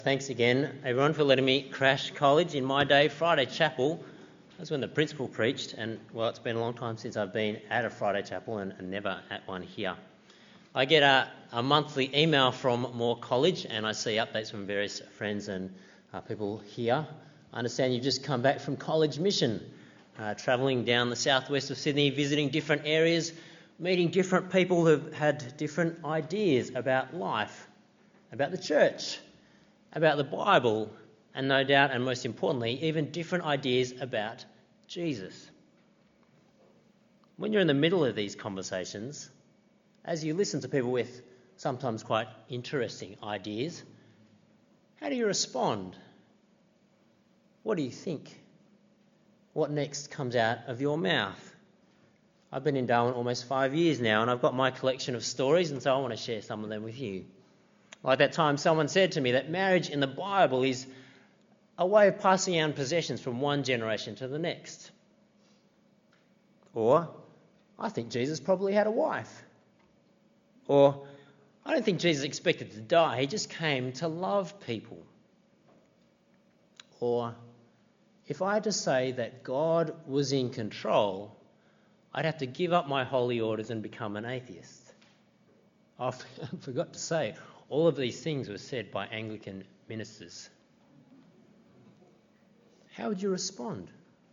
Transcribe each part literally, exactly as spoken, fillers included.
Thanks again, everyone, for letting me crash college. In my day, Friday chapel, that's when the principal preached, and, well, it's been a long time since I've been at a Friday chapel and, and never at one here. I get a, a monthly email from Moore College, and I see updates from various friends and uh, people here. I understand you've just come back from college mission, uh, travelling down the southwest of Sydney, visiting different areas, meeting different people who've had different ideas about life, about the church, about the Bible, and no doubt, and most importantly, even different ideas about Jesus. When you're in the middle of these conversations, as you listen to people with sometimes quite interesting ideas, how do you respond? What do you think? What next comes out of your mouth? I've been in Darwin almost five years now, and I've got my collection of stories, and so I want to share some of them with you. Like that time someone said to me that marriage in the Bible is a way of passing on possessions from one generation to the next. Or, I think Jesus probably had a wife. Or, I don't think Jesus expected to die, he just came to love people. Or, if I had to say that God was in control, I'd have to give up my holy orders and become an atheist. I forgot to say, all of these things were said by Anglican ministers. How would you respond?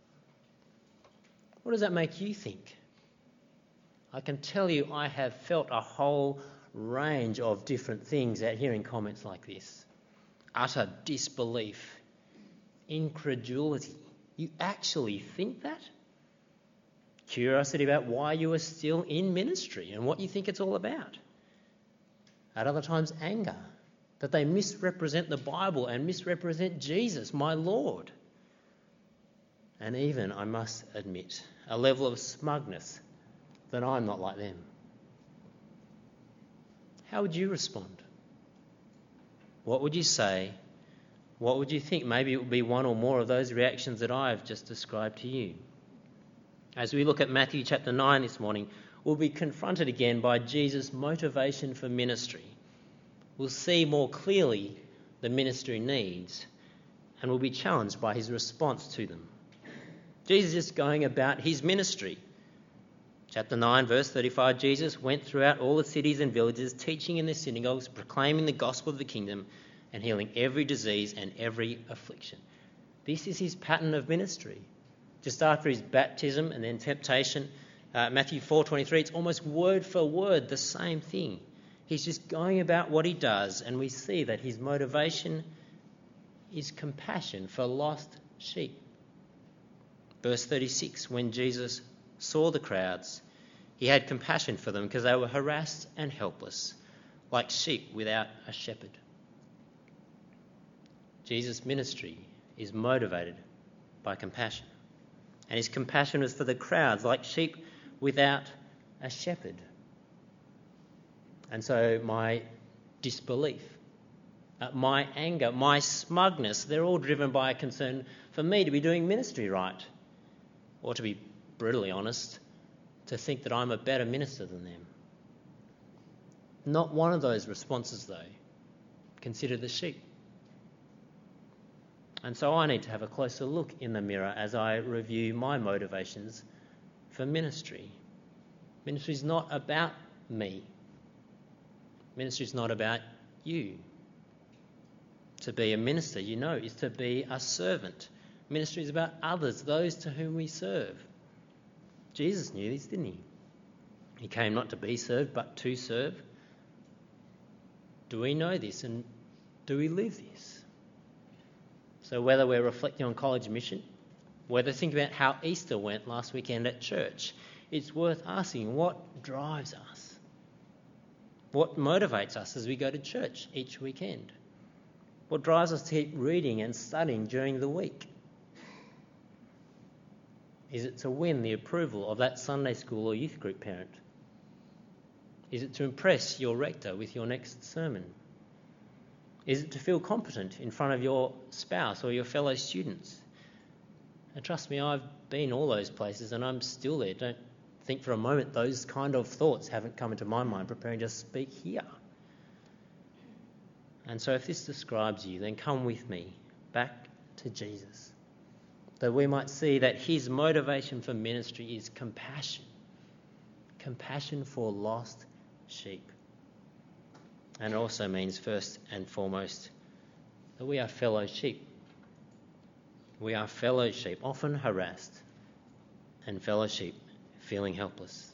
What does that make you think? I can tell you I have felt a whole range of different things at hearing comments like this. Utter disbelief, incredulity. You actually think that? Curiosity about why you are still in ministry and what you think it's all about. At other times, anger, that they misrepresent the Bible and misrepresent Jesus, my Lord. And even, I must admit, a level of smugness that I'm not like them. How would you respond? What would you say? What would you think? Maybe it would be one or more of those reactions that I've just described to you. As we look at Matthew chapter nine this morning, we'll be confronted again by Jesus' motivation for ministry. We'll see more clearly the ministry needs, and we'll be challenged by his response to them. Jesus is going about his ministry. Chapter nine, verse thirty-five, Jesus went throughout all the cities and villages, teaching in the synagogues, proclaiming the gospel of the kingdom, and healing every disease and every affliction. This is his pattern of ministry. Just after his baptism and then temptation, uh, Matthew four twenty-three, it's almost word for word the same thing. He's just going about what he does, and we see that his motivation is compassion for lost sheep. Verse thirty-six, when Jesus saw the crowds, he had compassion for them because they were harassed and helpless, like sheep without a shepherd. Jesus' ministry is motivated by compassion. And his compassion was for the crowds, like sheep without a shepherd. And so my disbelief, uh, my anger, my smugness, they're all driven by a concern for me to be doing ministry right. Or to be brutally honest, to think that I'm a better minister than them. Not one of those responses, though. Consider the sheep. And so I need to have a closer look in the mirror as I review my motivations for ministry. Ministry is not about me. Ministry is not about you. To be a minister, you know, is to be a servant. Ministry is about others, those to whom we serve. Jesus knew this, didn't he? He came not to be served, but to serve. Do we know this, and do we live this? So whether we're reflecting on college mission, whether thinking about how Easter went last weekend at church, it's worth asking what drives us? What motivates us as we go to church each weekend? What drives us to keep reading and studying during the week? Is it to win the approval of that Sunday school or youth group parent? Is it to impress your rector with your next sermon? Is it to feel competent in front of your spouse or your fellow students? And trust me, I've been all those places and I'm still there. Don't think for a moment those kind of thoughts haven't come into my mind preparing to speak here. And so if this describes you, then come with me back to Jesus, that we might see that his motivation for ministry is compassion, compassion for lost sheep. And it also means, first and foremost, that we are fellow sheep. We are fellow sheep, often harassed, and fellow sheep feeling helpless.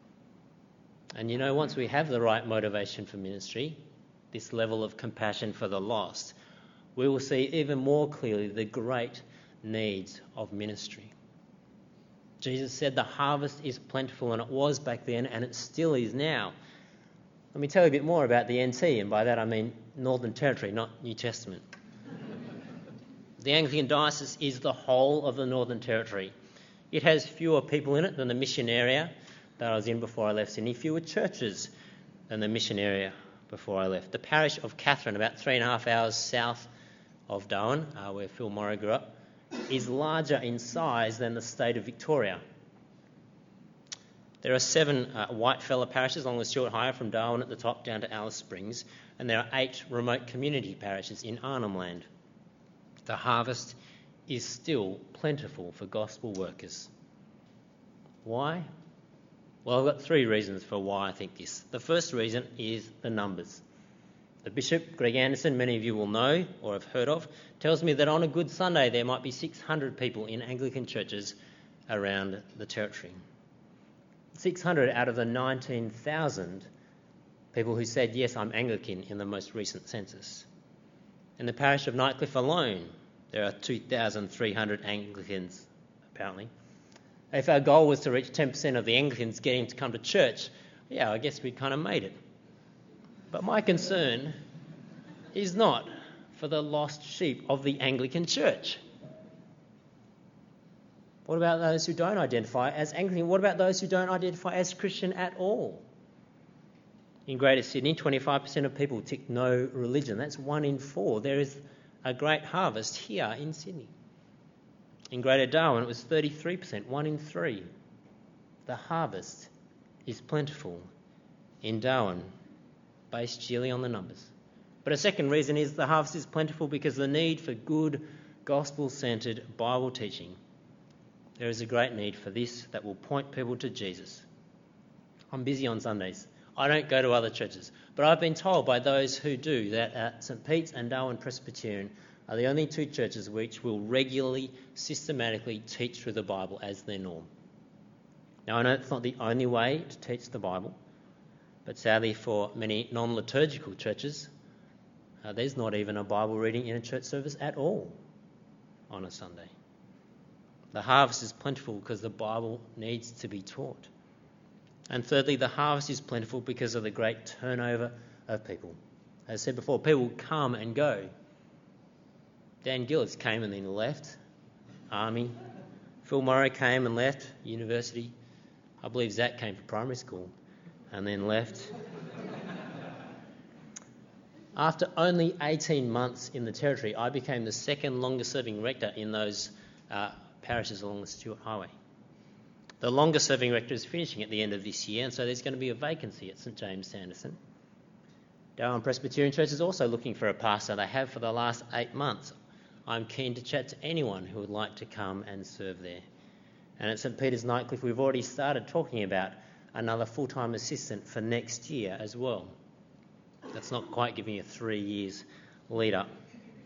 And you know, once we have the right motivation for ministry, this level of compassion for the lost, we will see even more clearly the great needs of ministry. Jesus said the harvest is plentiful, and it was back then, and it still is now. Let me tell you a bit more about the N T, and by that I mean Northern Territory, not New Testament. The Anglican Diocese is the whole of the Northern Territory. It has fewer people in it than the mission area that I was in before I left Sydney, fewer churches than the mission area before I left. The parish of Katherine, about three and a half hours south of Darwin, uh, where Phil Morrow grew up, is larger in size than the state of Victoria. There are seven uh, white-fella parishes along the Stuart Highway from Darwin at the top down to Alice Springs, and there are eight remote community parishes in Arnhem Land. The harvest is still plentiful for gospel workers. Why? Well, I've got three reasons for why I think this. The first reason is the numbers. The Bishop, Greg Anderson, many of you will know or have heard of, tells me that on a good Sunday there might be six hundred people in Anglican churches around the Territory. six hundred out of the nineteen thousand people who said, yes, I'm Anglican in the most recent census. In the parish of Nightcliff alone, there are two thousand three hundred Anglicans, apparently. If our goal was to reach ten percent of the Anglicans getting to come to church, yeah, I guess we'd kind of made it. But my concern is not for the lost sheep of the Anglican Church. What about those who don't identify as Anglican? What about those who don't identify as Christian at all? In Greater Sydney, twenty-five percent of people tick no religion. That's one in four. There is a great harvest here in Sydney. In Greater Darwin, it was thirty-three percent, one in three. The harvest is plentiful in Darwin, based sheerly on the numbers. But a second reason is the harvest is plentiful because the need for good, gospel-centred Bible teaching. There is a great need for this that will point people to Jesus. I'm busy on Sundays. I don't go to other churches, but I've been told by those who do that at St Pete's and Darwin Presbyterian are the only two churches which will regularly, systematically teach through the Bible as their norm. Now, I know it's not the only way to teach the Bible, but sadly for many non-liturgical churches, uh, there's not even a Bible reading in a church service at all on a Sunday. The harvest is plentiful because the Bible needs to be taught. And thirdly, the harvest is plentiful because of the great turnover of people. As I said before, people come and go. Dan Gillis came and then left, army. Phil Morrow came and left, university. I believe Zach came for primary school and then left. After only eighteen months in the Territory, I became the second longest-serving rector in those uh, parishes along the Stuart Highway. The longest-serving rector is finishing at the end of this year, and so there's going to be a vacancy at St James Sanderson. Darwin Presbyterian Church is also looking for a pastor. They have for the last eight months. I'm keen to chat to anyone who would like to come and serve there. And at St Peter's Nightcliff, we've already started talking about another full-time assistant for next year as well. That's not quite giving you three years lead up.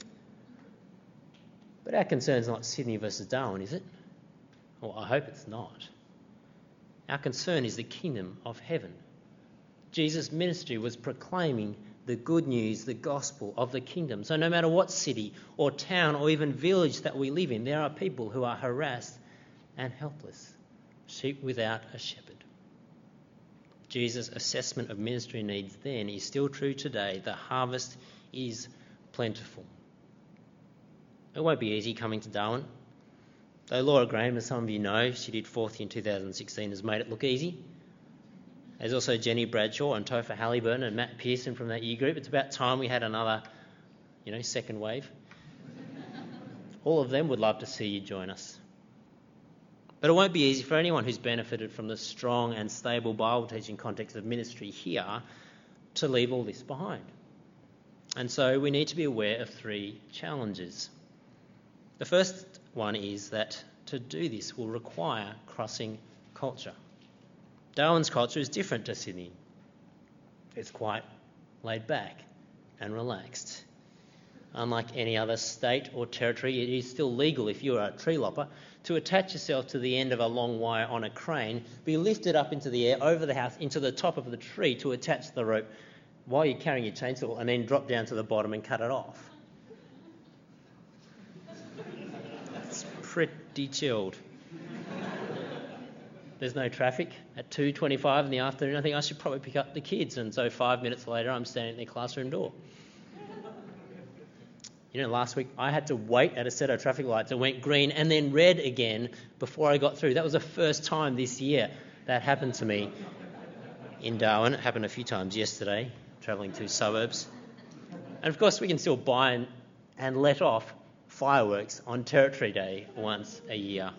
But our concern's not Sydney versus Darwin, is it? Well, I hope it's not. Our concern is the kingdom of heaven. Jesus' ministry was proclaiming the good news, the gospel of the kingdom. So no matter what city or town or even village that we live in, there are people who are harassed and helpless, sheep without a shepherd. Jesus' assessment of ministry needs then is still true today. The harvest is plentiful. It won't be easy coming to Darwin. Though Laura Graham, as some of you know, she did fourth in two thousand sixteen, has made it look easy. There's also Jenny Bradshaw and Topher Halliburton and Matt Pearson from that year group. It's about time we had another, you know, second wave. All of them would love to see you join us. But it won't be easy for anyone who's benefited from the strong and stable Bible teaching context of ministry here to leave all this behind. And so we need to be aware of three challenges. The first one is that to do this will require crossing culture. Darwin's culture is different to Sydney. It's quite laid back and relaxed. Unlike any other state or territory, it is still legal if you're a tree lopper to attach yourself to the end of a long wire on a crane, be lifted up into the air over the house into the top of the tree to attach the rope while you're carrying your chainsaw, and then drop down to the bottom and cut it off. It's pretty chilled. There's no traffic at two twenty-five in the afternoon. I think I should probably pick up the kids, and so five minutes later I'm standing at their classroom door. You know, last week I had to wait at a set of traffic lights. It went green and then red again before I got through. That was the first time this year that happened to me in Darwin. It happened a few times yesterday, travelling to suburbs. And of course we can still buy and, and let off fireworks on Territory Day once a year.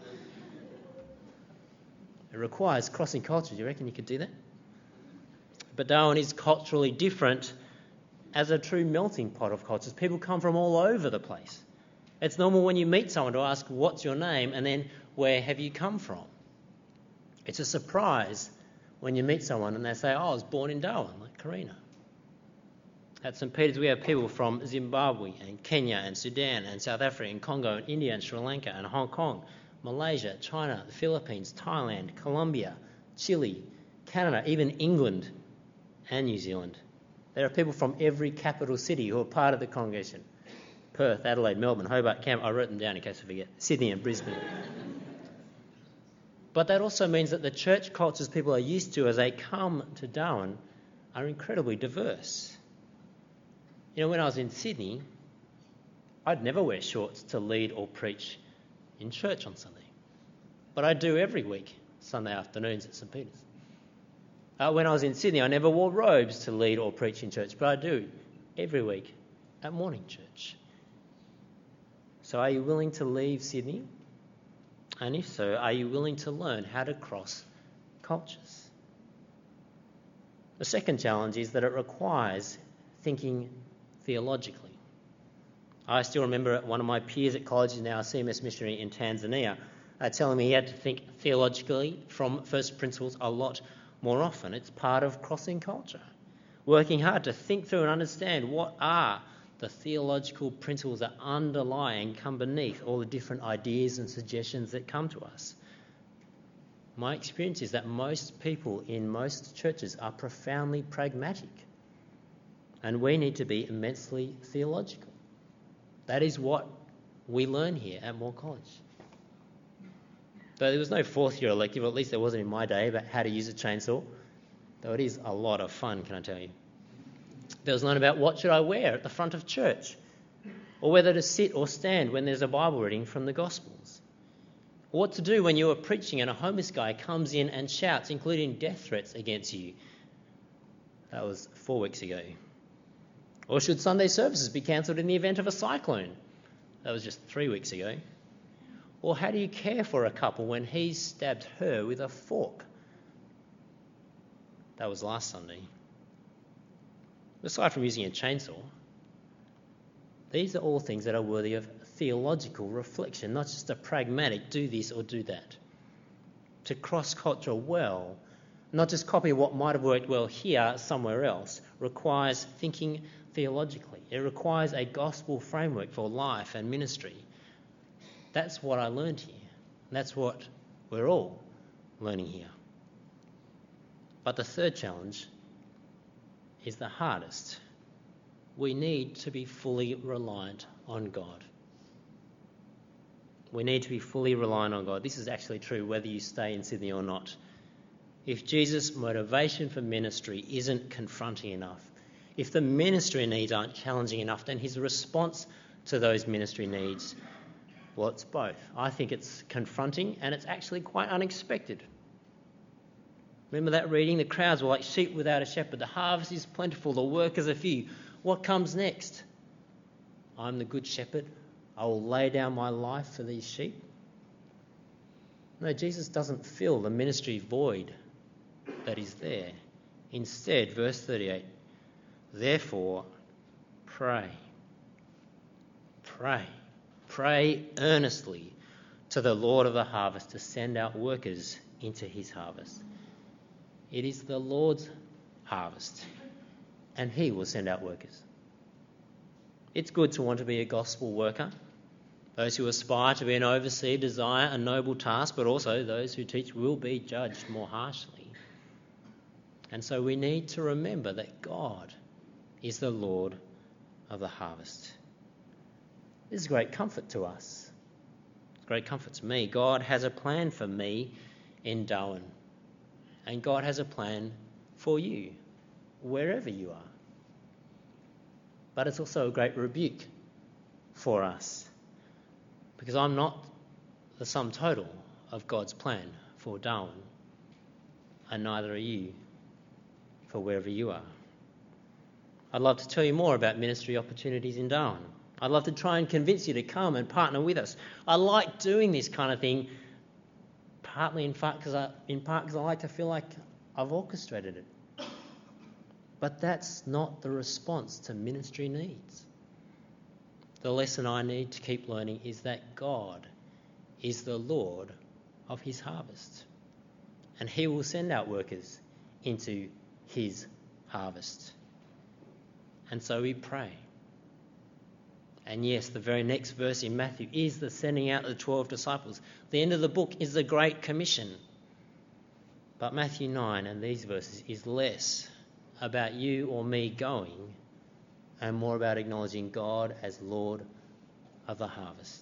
It requires crossing culture. Do you reckon you could do that? But Darwin is culturally different as a true melting pot of cultures. People come from all over the place. It's normal when you meet someone to ask, what's your name? And then, where have you come from? It's a surprise when you meet someone and they say, oh, I was born in Darwin, like Karina. At St Peter's, we have people from Zimbabwe and Kenya and Sudan and South Africa and Congo and India and Sri Lanka and Hong Kong, Malaysia, China, the Philippines, Thailand, Colombia, Chile, Canada, even England and New Zealand. There are people from every capital city who are part of the congregation. Perth, Adelaide, Melbourne, Hobart, Canberra. I wrote them down in case I forget. Sydney and Brisbane. But that also means that the church cultures people are used to as they come to Darwin are incredibly diverse. You know, when I was in Sydney, I'd never wear shorts to lead or preach in church on Sunday. But I do every week, Sunday afternoons at St Peter's. Uh, when I was in Sydney, I never wore robes to lead or preach in church, but I do every week at morning church. So are you willing to leave Sydney? And if so, are you willing to learn how to cross cultures? The second challenge is that it requires thinking theologically. I still remember one of my peers at college, is now a C M S missionary in Tanzania, uh, telling me he had to think theologically from first principles a lot more often. It's part of crossing culture. Working hard to think through and understand what are the theological principles that underlie and come beneath all the different ideas and suggestions that come to us. My experience is that most people in most churches are profoundly pragmatic, and we need to be immensely theological. That is what we learn here at Moore College. Though there was no fourth year elective, or at least there wasn't in my day, about how to use a chainsaw, though it is a lot of fun, can I tell you. There was none about what should I wear at the front of church, or whether to sit or stand when there's a Bible reading from the Gospels, or what to do when you are preaching and a homeless guy comes in and shouts, including death threats against you. That was four weeks ago. Or should Sunday services be cancelled in the event of a cyclone? That was just three weeks ago. Or how do you care for a couple when he stabbed her with a fork? That was last Sunday. Aside from using a chainsaw, these are all things that are worthy of theological reflection, not just a pragmatic do this or do that. To cross culture well, not just copy what might have worked well here somewhere else, requires thinking theologically. It requires a gospel framework for life and ministry. That's what I learned here. That's what we're all learning here. But the third challenge is the hardest. We need to be fully reliant on God. We need to be fully reliant on God. This is actually true whether you stay in Sydney or not. If Jesus' motivation for ministry isn't confronting enough, if the ministry needs aren't challenging enough, then his response to those ministry needs, well, it's both. I think it's confronting and it's actually quite unexpected. Remember that reading? The crowds were like sheep without a shepherd. The harvest is plentiful, the workers are few. What comes next? I'm the good shepherd. I will lay down my life for these sheep. No, Jesus doesn't fill the ministry void that is there. Instead, verse thirty-eight, therefore, pray. Pray. Pray earnestly to the Lord of the harvest to send out workers into his harvest. It is the Lord's harvest, and he will send out workers. It's good to want to be a gospel worker. Those who aspire to be an overseer desire a noble task, but also those who teach will be judged more harshly. And so we need to remember that God is the Lord of the harvest. This is great comfort to us. It's great comfort to me. God has a plan for me in Darwin. And God has a plan for you, wherever you are. But it's also a great rebuke for us, because I'm not the sum total of God's plan for Darwin, and neither are you for wherever you are. I'd love to tell you more about ministry opportunities in Darwin. I'd love to try and convince you to come and partner with us. I like doing this kind of thing, partly in fact because I, in part because I like to feel like I've orchestrated it. But that's not the response to ministry needs. The lesson I need to keep learning is that God is the Lord of his harvest, and he will send out workers into his harvest. And so we pray. And yes, the very next verse in Matthew is the sending out of the twelve disciples. The end of the book is the Great Commission. But Matthew nine and these verses is less about you or me going and more about acknowledging God as Lord of the harvest.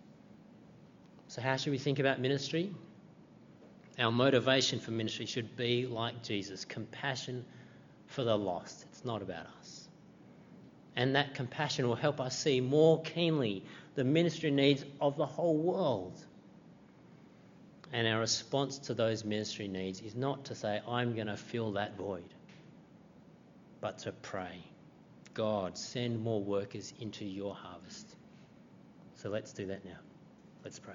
So how should we think about ministry? Our motivation for ministry should be like Jesus, compassion for the lost. It's not about us. And that compassion will help us see more keenly the ministry needs of the whole world. And our response to those ministry needs is not to say, I'm going to fill that void, but to pray, God, send more workers into your harvest. So let's do that now. Let's pray.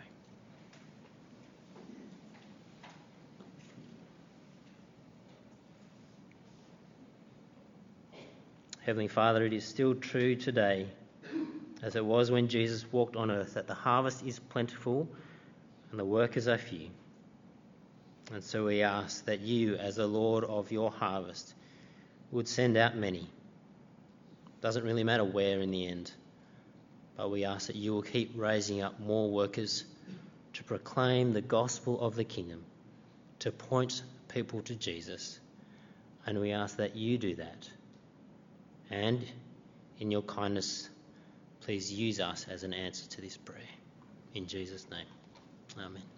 Heavenly Father, it is still true today, as it was when Jesus walked on earth, that the harvest is plentiful and the workers are few. And so we ask that you, as the Lord of your harvest, would send out many. Doesn't really matter where in the end, but we ask that you will keep raising up more workers to proclaim the gospel of the kingdom, to point people to Jesus. And we ask that you do that. And in your kindness, please use us as an answer to this prayer. In Jesus' name, amen.